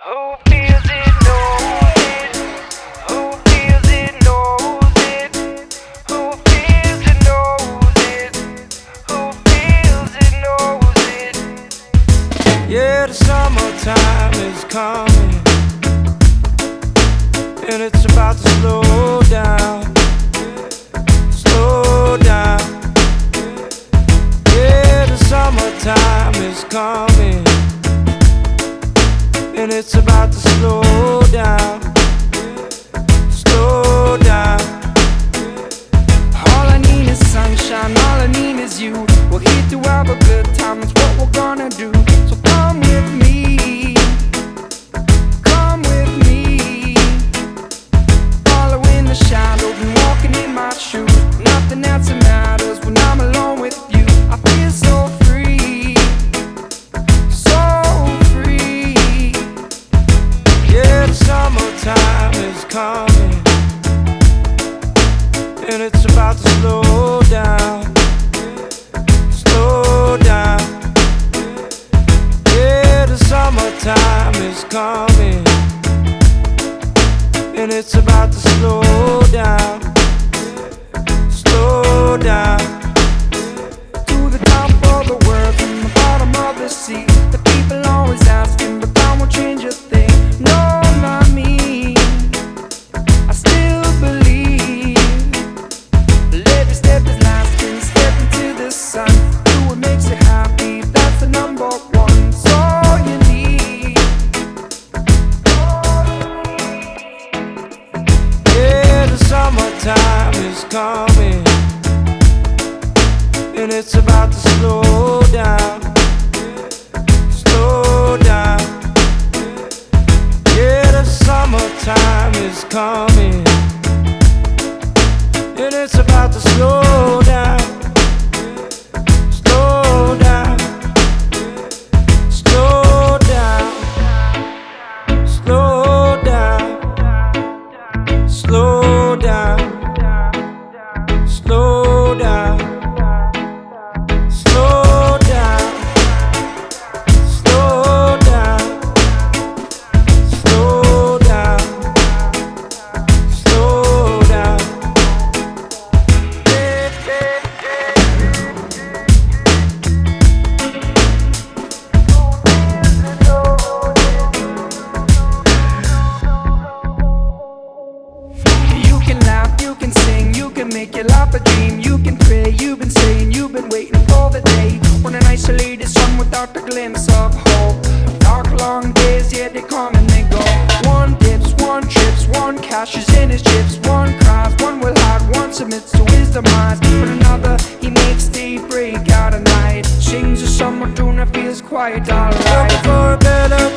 Who feels it knows it. Who feels it knows it. Who feels it knows it. Who feels it knows it. Yeah, the summertime is coming, and it's about to slow down. Slow down. Yeah, the summertime is coming, and it's about to slow down. Slow down. All I need is sunshine, all I need is you. We're here to have a good time, it's what we're gonna do. So come with me, come with me. Following the shadows and walking in my shoes. Nothing else matters when I'm alone with you. I feel so free, so free. Yeah, the summertime is coming, and it's about to slow down. Slow down. Yeah, the summertime is coming, and it's about to slow down. Slow down. To the top of the world, from the bottom of the sea. The people always asking, but that won't change a thing. No, not me. I still believe. But every step is lasting, step into the sun. Do what makes you happy, that's the number one. It's all you need. Yeah, the summertime is coming, and it's about to slow down. Slow down. Yeah, the summertime is coming, and it's about to slow down. Slow down. Slow down. Slow down. Slow down. Slow down. Slow down. Slow down. Slow down. Slow down. You can laugh, you can sing, you can make your life a dream. You can pray, you've been saying, you've been waiting for the day when an isolated sun without a glimpse of hope. Dark long days, yeah, they come and they go. One dips, one trips, one cashes in his chips. One cries, one will hide, one submits to his demise. But another, he makes daybreak out of night. Sings a summer tune that feels quite alright. Looking for a better